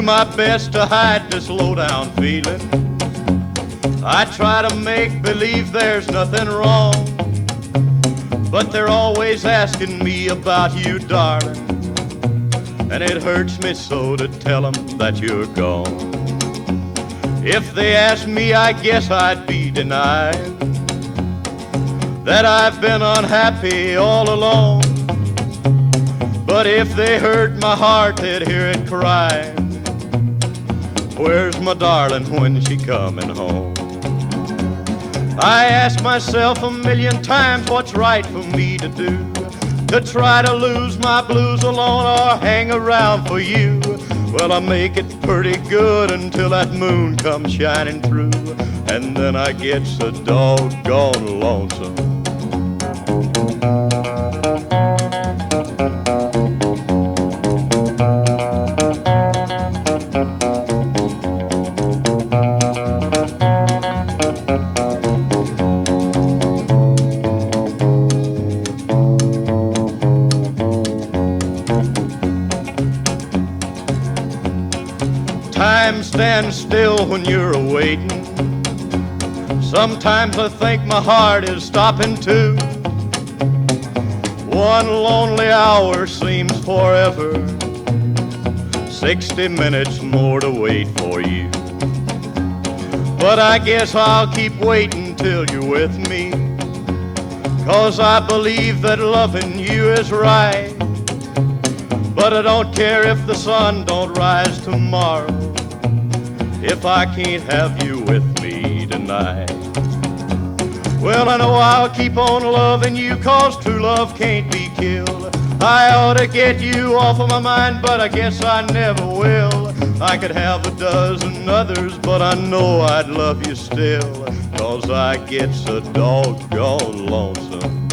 my best to hide this low-down feeling. I try to make believe there's nothing wrong, but they're always asking me about you, darling, and it hurts me so to tell them that you're gone. If they asked me, I guess I'd be denied that I've been unhappy all along. But if they heard my heart, they'd hear it cry, where's my darling when she coming home? I ask myself a million times what's right for me to do, to try to lose my blues alone or hang around for you. Well, I make it pretty good until that moon comes shining through, and then I get so doggone lonesome. Time stands still when you're awaiting. Sometimes I think my heart is stopping too. One lonely hour seems forever, 60 minutes more to wait for you. But I guess I'll keep waiting till you're with me, 'cause I believe that loving you is right. But I don't care if the sun don't rise tomorrow, if I can't have you with me tonight. Well, I know I'll keep on loving you, 'cause true love can't be killed. I ought to get you off of my mind, but I guess I never will. I could have a dozen others, but I know I'd love you still, 'cause I get so doggone lonesome.